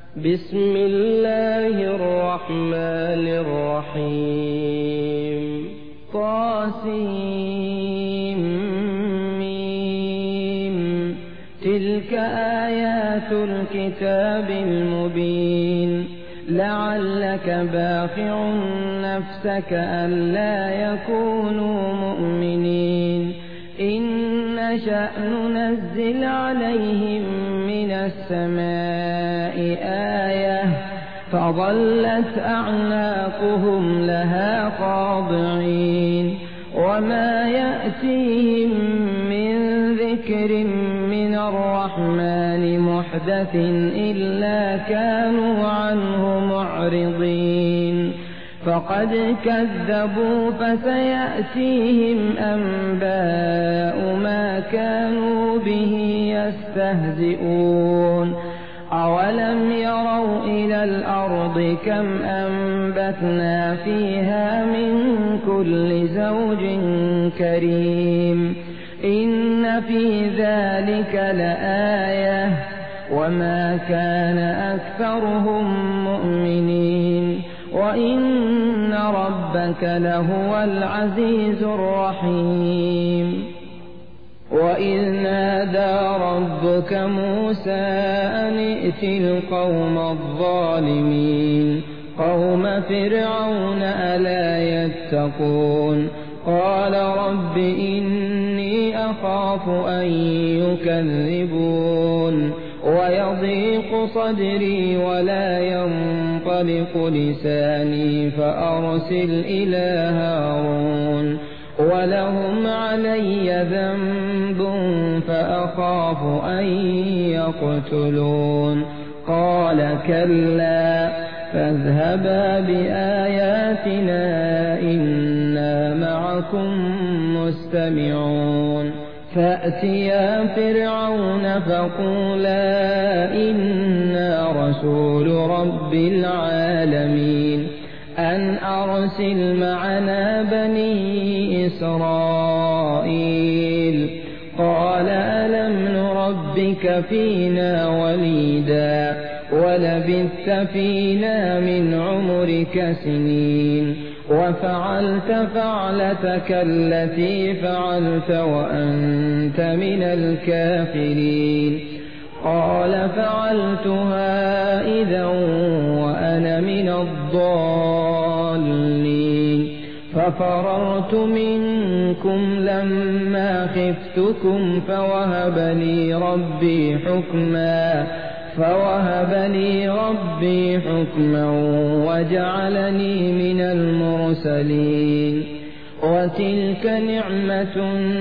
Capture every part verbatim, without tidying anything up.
بسم الله الرحمن الرحيم. طاسيم تلك آيات الكتاب المبين. لعلك باخع نفسك ألا يكونوا مؤمنين. إن نشأ ننزل عليهم من السماء آية فظلت أعناقهم لها خاضعين. وما يأتيهم من ذكر من الرحمن محدث إلا كانوا عنه معرضين. فقد كذبوا فسيأتيهم أنباء ما كانوا به يستهزئون. أولم يروا إلى الأرض كم أنبتنا فيها من كل زوج كريم. إن في ذلك لآية وما كان أكثرهم مؤمنين. وإن ربك لهو العزيز الرحيم. وإذ نادى ربك موسى أن ائت القوم الظالمين قوم فرعون ألا يتقون. قال رب إني أخاف أن يكذبون ويضيق صدري ولا ينطلق لساني فأرسل إلى هارون ولهم علي ذنب فأخاف أن يقتلون. قال كلا فاذهبا بآياتنا إنا معكم مستمعون. فأتيا فرعون فقولا إنا رسول رب العالمين أن أرسل معنا بني إسرائيل. قال ألم نربك فينا وليدا ولبثت فينا من عمرك سنين وفعلت فعلتك التي فعلت وأنت من الكافرين. قال فعلتها إذا وأنا من الضالين. ففررت منكم لما خفتكم فوهب لي ربي حكما فوهب لي ربي حكما وجعلني من المرسلين. وتلك نعمة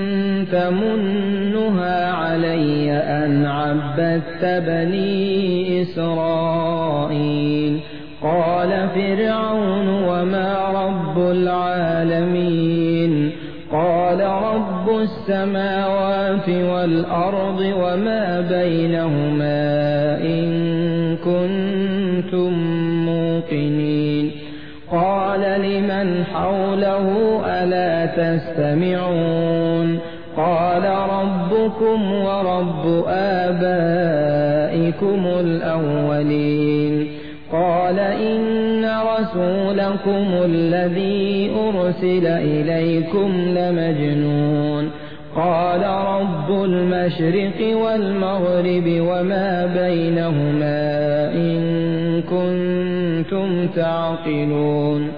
تمنها علي أن عبدت بني إسرائيل. قال فرعون وما رب العالمين. قال رب السماوات والأرض وما بينهما إن كنتم موقنين. قال لمن حوله ألا تستمعون. قال ربكم ورب آبائكم الأولين. قال إن رسولكم الذي أرسل إليكم لمجنون. قال رب المشرق والمغرب وما بينهما إن كنتم تعقلون.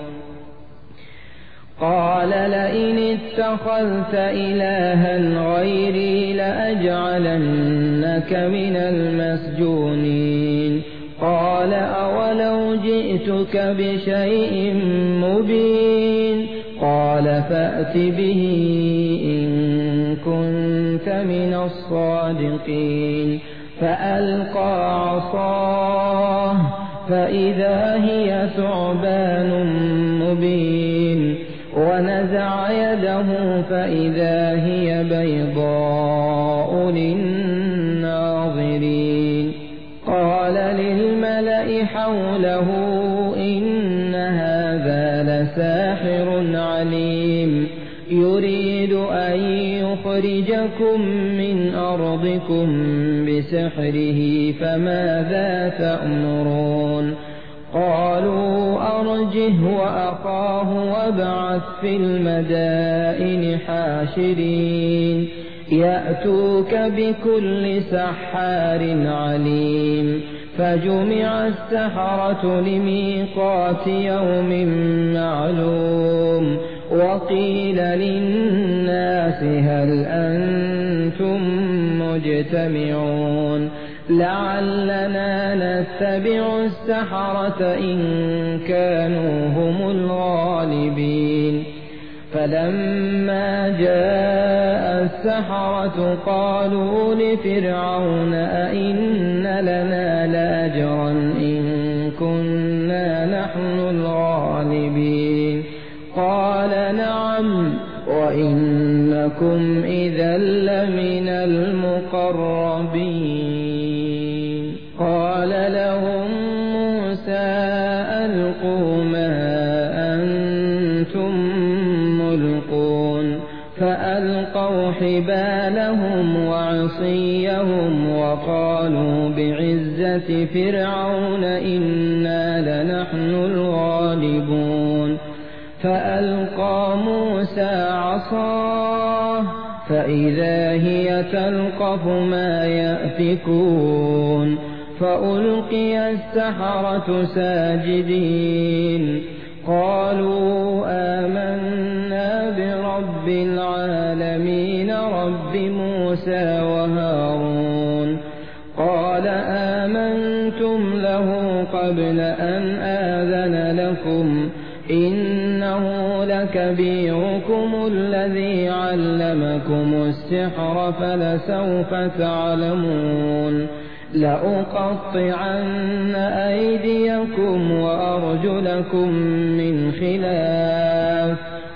قال لئن اتخذت إلها غيري لأجعلنك من المسجونين. قال أولو جئتك بشيء مبين. قال فأت به إن كنت من الصادقين. فألقى عصاه فإذا هي ثعبان مبين. ونزع يده فإذا هي بيضاء للناظرين. قال للملأ حوله إن هذا لساحر عليم يريد أن يخرجكم من أرضكم بسحره فماذا تأمرون قالوا أرجه وأخاه وابعث في المدائن حاشرين يأتوك بكل سحار عليم فجمع السحرة لميقات يوم معلوم وقيل للناس هل أنتم مجتمعون لعلنا نتبع السحرة إن كانوا هم الغالبين فلما جاء السحرة قالوا لفرعون أئن لنا لأجرا إن كنا نحن الغالبين قال نعم وإنكم إذا لمن المقربين قال لهم موسى ألقوا ما أنتم ملقون فألقوا حبالهم وعصيهم وقالوا بعزة فرعون إنا لنحن الغالبون فألقى موسى عصاه فإذا هي تلقف ما يأفكون فألقي السحرة ساجدين قالوا آمنا برب العالمين رب موسى وهارون قال آمنتم له قبل أن آذن لكم إنه لكبيركم الذي علمكم السحر فلسوف تعلمون لأقطعن أيديكم وأرجلكم من خلاف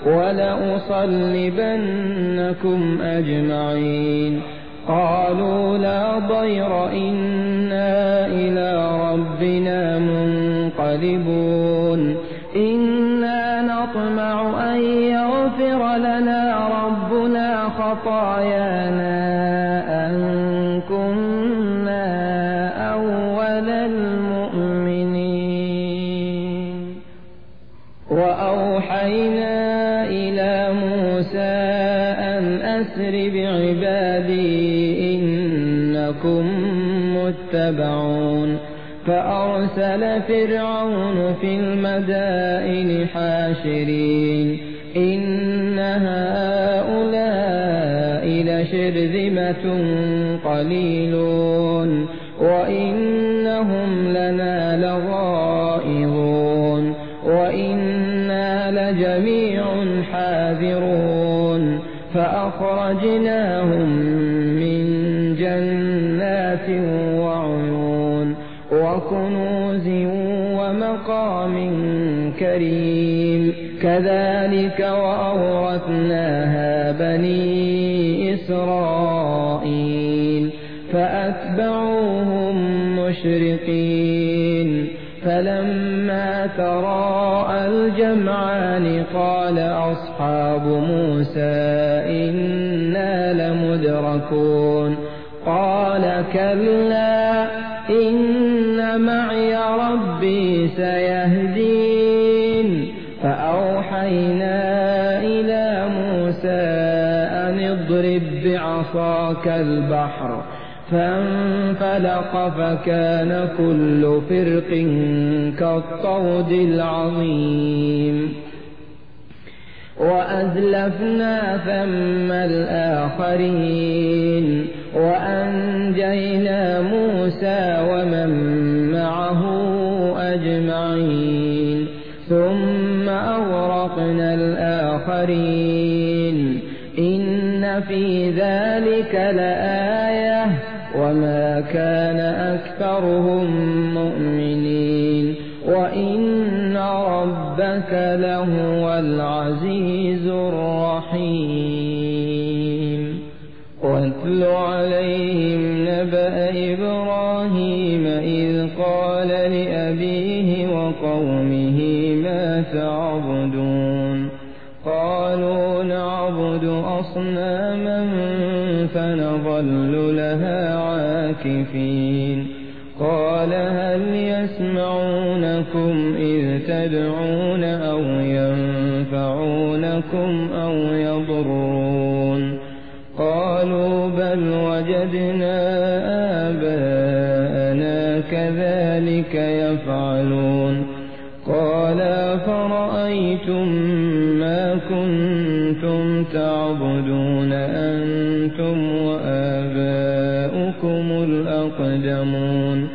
ولأصلبنكم أجمعين قالوا لا ضير إنا إلى ربنا منقلبون إنا نطمع أن يغفر لنا ربنا خطايانا أن كنا أول المؤمنين وأوحينا إلى موسى أن أسر بعبادي إنكم متبعون فأرسل فرعون في المدائن حاشرين إن هؤلاء لشرذمة قليلون وإنهم لنا لغائظون وإنا لجميع حاذرون فأخرجناهم من جنات وعيون وكنوز ومقام كريم كذلك وأورثناها بني إسرائيل فأتبعوهم مشرقين فلما تراءى الجمعان قال أصحاب موسى إنا لمدركون قال كلا إن معي ربي سيهدين فأوحينا إلى موسى أن اضرب بعصاك البحر فانفلق فكان كل فرق كالطود العظيم وأزلفنا ثم الآخرين وأنجينا موسى ومن معه أجمعين ثم أغرقنا الآخرين إن في ذلك لآية وما كان أكثرهم مؤمنين وإن ربك لهو العزيز الرحيم واتل عليهم نبأ إبراهيم إذ قال لأبيه وقومه ما تعبدون قالوا نعبد أصناما فنظل لها عاكفين قال هل يسمعونكم إذ تدعون أو ينفعونكم أو يضرون قالوا بل وجدنا آباءنا كذلك يفعلون قال فرأيتم ما كنتم تعبدون أنتم وآباؤكم الأقدمون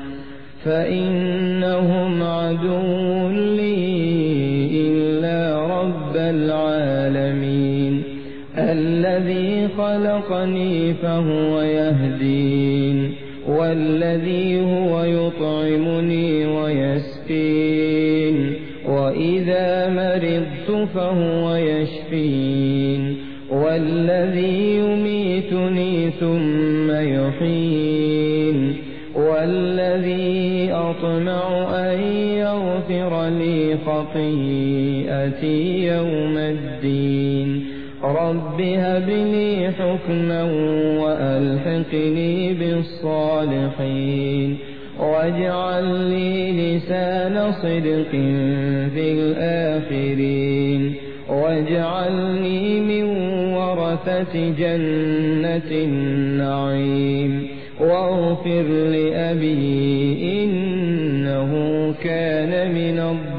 فإنهم عدو لي إلا رب العالمين الذي خلقني فهو يهدين والذي هو يطعمني ويسقين وإذا مرضت فهو يشفين والذي يميتني ثم يحيين والذي أطمع أن يغفر لي خطيئتي يوم الدين رب هب لي حكما وألحقني بالصالحين واجعل لي لسان صدق في الآخرين واجعلني من ورثة جنة النعيم واغفر لأبي إنه كان من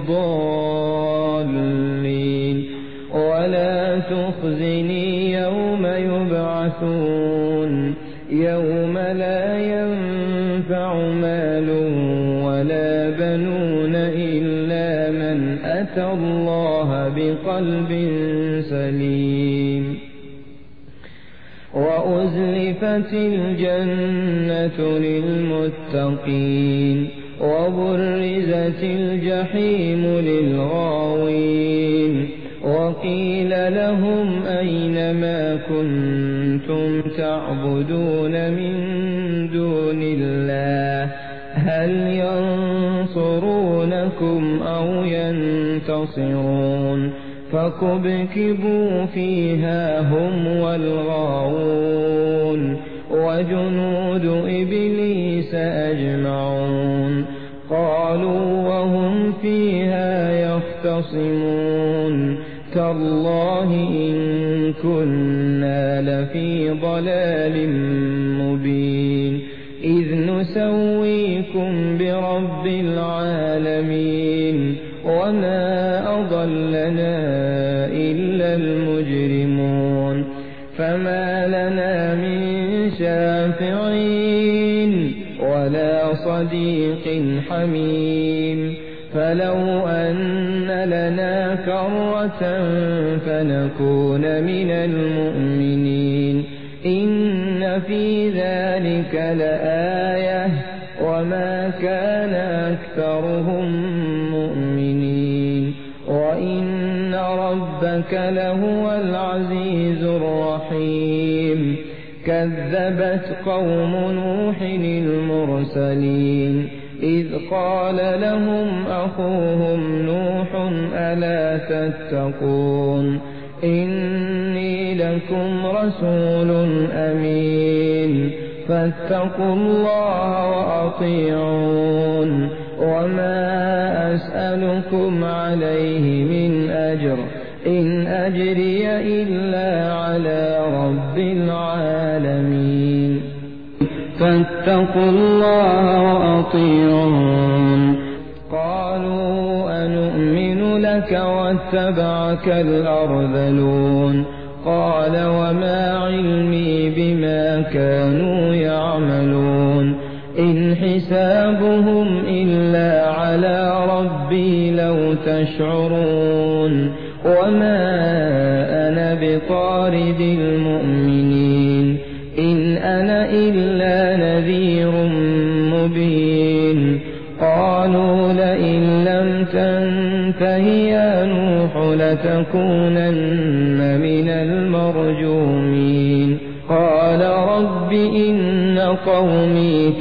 الضالين ولا تخزني يوم يبعثون يوم لا ينفع مال ولا بنون إلا من أتى الله بقلب سليم وأزلفت الجنة للمتقين وبرزت الجحيم للغاوين وقيل لهم أين ما كنتم تعبدون من دون الله هل ينصرونكم أو ينتصرون فكبكبوا فيها هم والغاوون وجنود إبليس أجمعون قالوا وهم فيها يختصمون تالله إن كنا لفي ضلال مبين إذ نسويكم برب العالمين وما أضلنا إلا المجرمون فما لنا من شافعين ولا صديق حميم فلو أن لنا كرة فنكون من المؤمنين إن في ذلك لآية وما كان أكثرهم مؤمنين وإن ربك لهو العزيز الرحيم كذبت قوم نوح المرسلين إذ قال لهم أخوهم نوح ألا تتقون إني لكم رسول أمين فاتقوا الله وأطيعون وما أسألكم عليه من أجر إن أجري إلا على رب العالمين فاتقوا الله وأطيعون قالوا أنؤمن لك واتبعك الأرذلون قال وما علمي بما كانوا يعملون إن حسابهم إلا على ربي لو تشعرون وما أنا بطارد المؤمنين إن أنا إلا نذير مبين قالوا لئن لم تنته يا نوح لتكونن من المرجومين قال رب إن قومي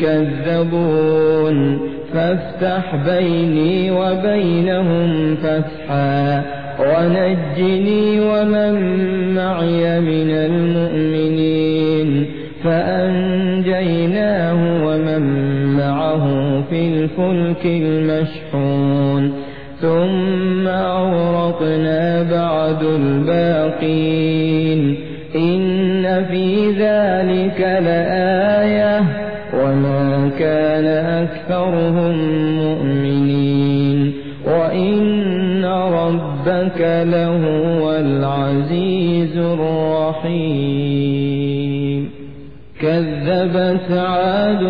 كذبون فافتح بيني وبينهم فتحا ونجني ومن معي من المؤمنين فأنجيناه ومن معه في الفلك المشحون ثم أغرقنا بعد الباقين إن في ذلك لآية وما كان أكثرهم مؤمنين وإن ربك لهو العزيز الرحيم كذبت عاد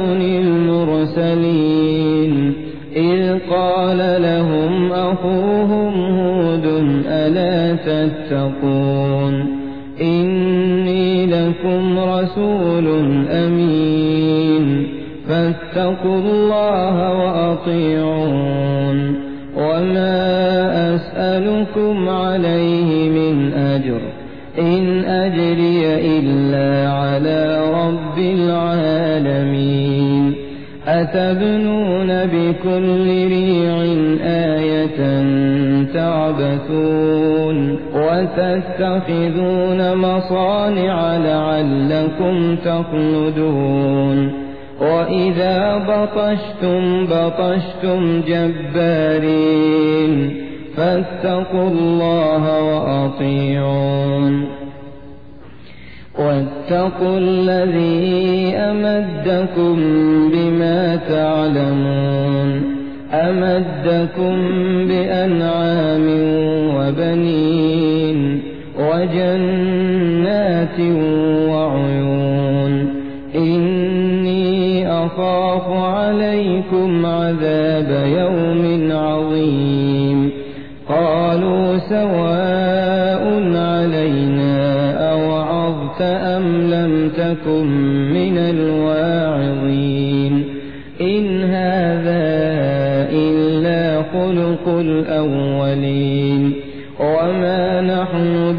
المرسلين إذ قال لهم أخوهم هود ألا تتقون إني لكم رسول أمين فاتقوا الله وأطيعون وما أسألكم عليه من أجر إن أجري إلا على رب العالمين أتبنون بكل ريع آية تعبثون وتتخذون مصانع لعلكم تخلدون وإذا بطشتم بطشتم جبارين فاتقوا الله وأطيعون واتقوا الذي أمدكم بما تعلمون أمدكم بأنعام وبنين وجنات وعيون إني أخاف عليكم عذاب يوم عظيم قالوا سواء علينا أوعظت أم لم تكن من الواعظين إن هذا إلا خلق الأولين وما نحن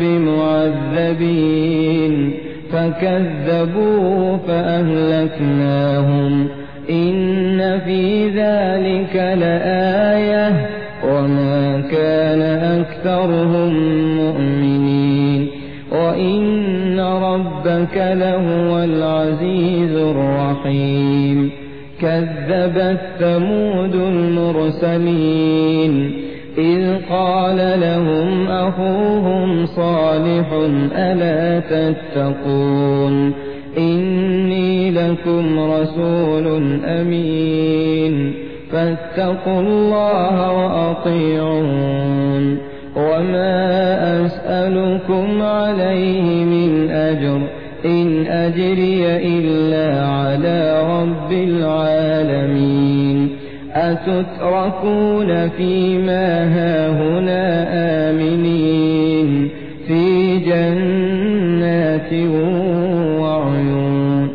بمعذبين فكذبوا فأهلكناهم إن في ذلك لآية وما كان أكثرهم مؤمنين وإن ربك لهو العزيز الرحيم كذبت ثمود المرسلين إذ قال لهم أخوهم صالح ألا تتقون إني لكم رسول أمين فاتقوا الله وأطيعون وما أسألكم عليه من أجر إن أجري إلا على رب العالمين أتتركون فيما هاهنا آمنين في جنات وعيون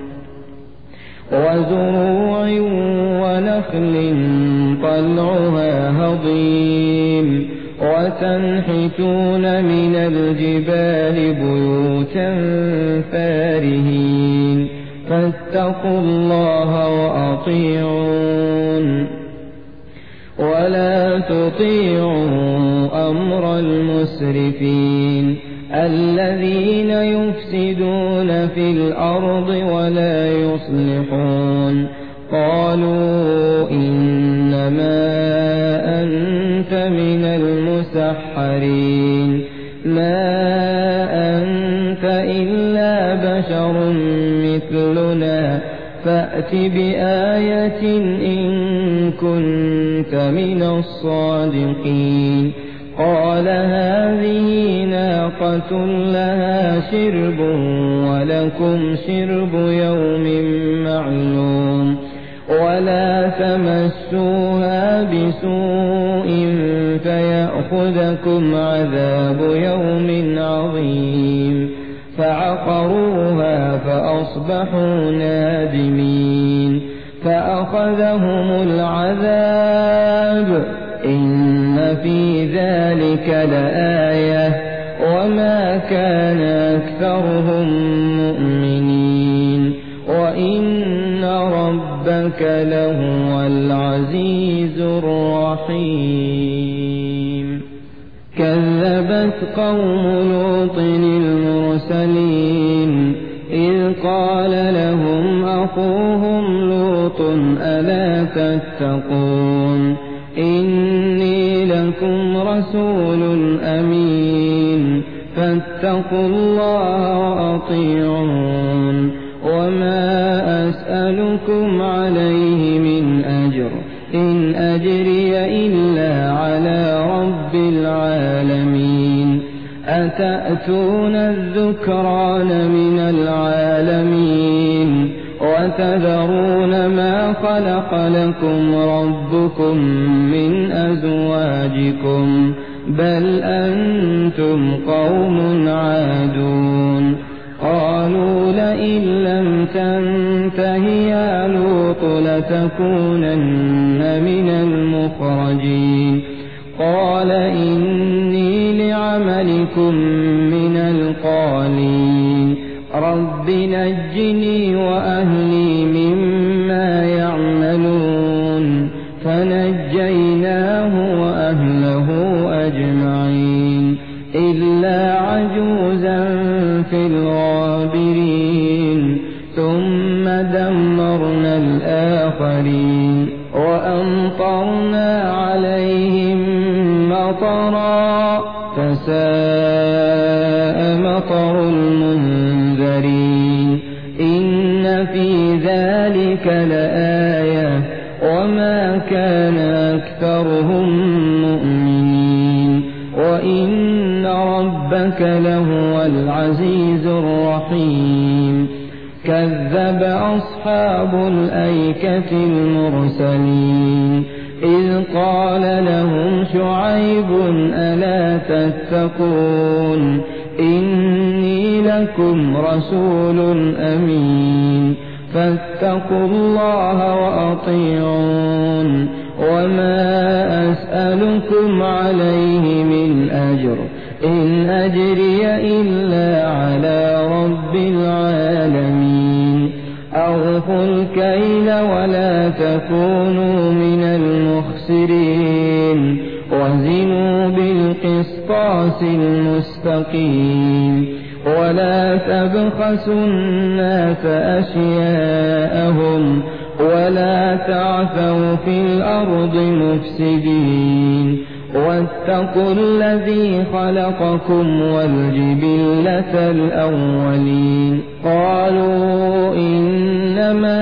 وزروع ونخل طلعها هضيم وتنحتون من الجبال بيوتا فارهين فاتقوا الله وأطيعون ولا تطيعوا أمر المسرفين الذين يفسدون في الأرض ولا يصلحون قالوا إنما أنت من المسحرين ما أنت إلا بشر مثلنا فأت بآية إن كنت من الصادقين قال هذه ناقة لها شرب ولكم شرب يوم معلوم ولا تمسوها بسوء فيأخذكم عذاب يوم عظيم فعقروها فأصبحوا نادمين فأخذهم العذاب إن في ذلك لآية وما كان أكثرهم مؤمنين وإن ربك لهو العزيز الرحيم كذبت قوم لوط المرسلين إذ قال لهم أخوهم لوط ألا تتقون إني لكم رسول أمين فاتقوا الله وأطيعون وما أسألكم عليه من أجر إن أجري إلا على رب العالمين أتأتون الذكران من العالمين وتذرون ما خلق لكم ربكم من أزواجكم بل أنتم قوم عادون قالوا لئن لم تنته يا لوط لتكونن من المخرجين قال إني لعملكم من القالين رب نجني وأهلي مما يعملون فنجيناه وأهله أجمعين إلا عجوزا في الغابرين ثم دمرنا الآخرين وأمطرنا عليهم مطرا فساء مطر المنذرين إن في ذلك لآية وما كان أكثرهم مؤمنين وإن ربك لهو العزيز الرحيم كذب أصحاب الأيكة المرسلين إذ قال لهم شعيب ألا تتقون إني لكم رسول أمين فاتقوا الله وأطيعون وما أسألكم عليه من أجر إن أجري إلا على رب العالمين أوفوا الكيل ولا تكونوا من المخسرين وزنوا بالقسطاس المستقيم ولا تبخسوا الناس أشياءهم ولا تعثوا في الأرض مفسدين واتقوا الذي خلقكم والجبلة الأولين قالوا إنما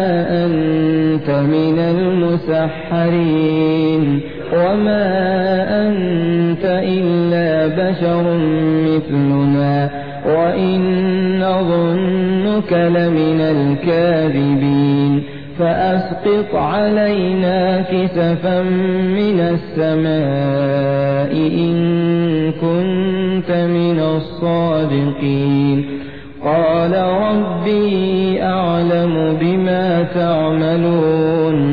أنت من المسحرين وما أنت إلا بشر مثلنا وإن نظنك لمن الكاذبين فأسقط علينا كسفا من السماء إن كنت من الصادقين قال ربي أعلم بما تعملون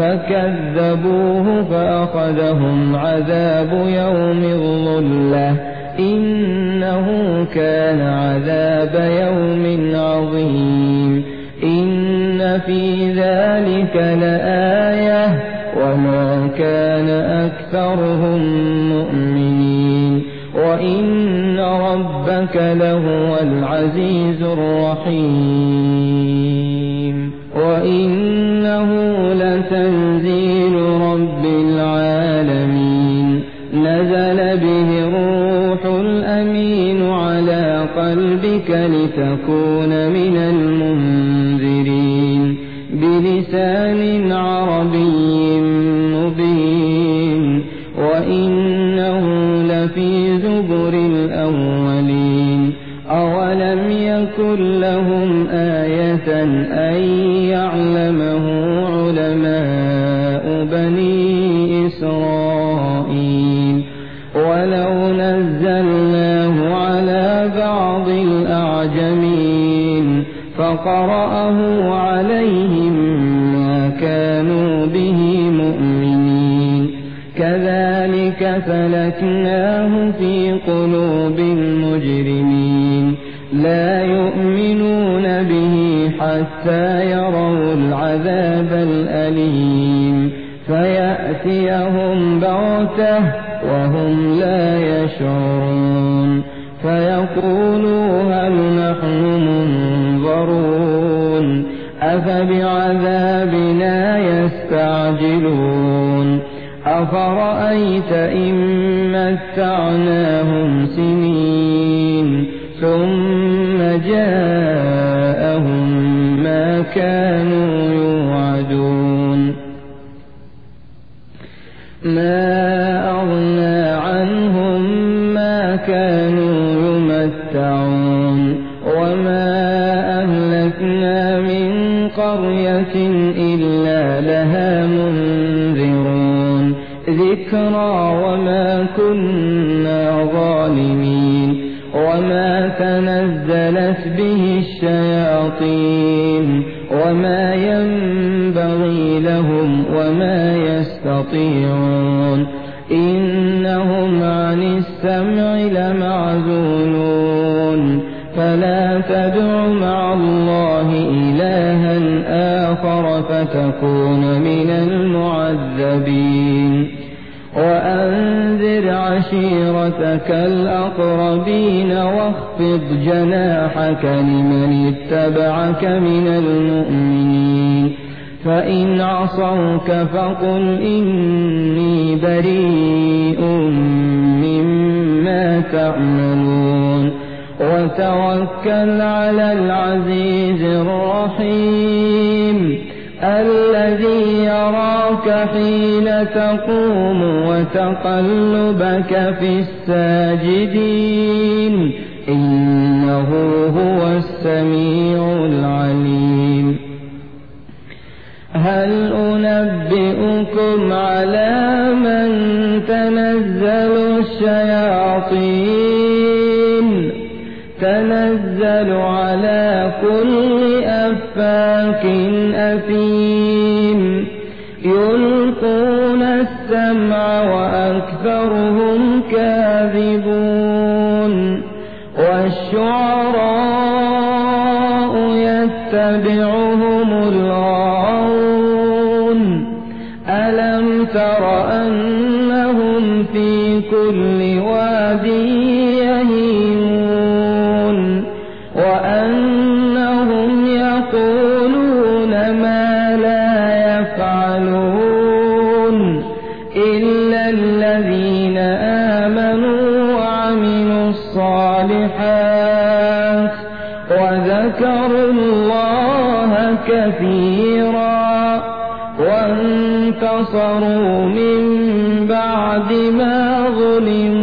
فكذبوه فأخذهم عذاب يوم الظلة إنه كان عذاب يوم عظيم إن في ذلك لآية وما كان أكثرهم مؤمنين وإن ربك لهو العزيز الرحيم وإنه لتنزيل رب العالمين نزل به الروح الأمين على قلبك لتكون من المنذرين بلسان عربي مبين وإنه لفي زبر الأولين أولم يكن لهم آية أن يعلمه علماء بني إسرائيل ولو نزلناه على بعض الأعجمين فقرأه عليهم ما كانوا به مؤمنين كذلك سلكناه في قلوب المجرمين لا يؤمنون به حتى يروا العذاب الأليم فيأتيهم بغتة وهم لا يشعرون فيقولوا هل نحن منظرون أفبعذابنا يستعجلون أفرأيت إن متعناهم سنين ثم جاءهم ما كانوا يوعدون ما أغنى عنهم ما كانوا يمتعون وما أهلكنا من قرية إلا لها منذرون ذكرى وما كنا ظالمين وما تنزلت به الشياطين وما ينبغي لهم وما يستطيعون إنهم عن السمع لمعزولون فلا تدع مع الله إلها آخر فتكون من المعذبين وأنذر عشيرتك الأقربين واخفض جناحك لمن اتبعك من المؤمنين فإن عصوك فقل إني بريء مما تعملون وتوكل على العزيز الرحيم الذي يراك حين تقوم وتقلبك في الساجدين إنه هو السميع العليم هل أنبئكم على من تنزل الشياطين تنزل على كل أفاك أثيم يلقون السمع وأكثرهم كاذبون والشعراء يتبعهم الغاوون ألم تر أنهم في كل واد يهيمون وأنهم يقولون ما لا يفعلون إلا الذين آمنوا وعملوا الصالحات وذكروا الله كثيرا وانتصروا من بعد ما ظلموا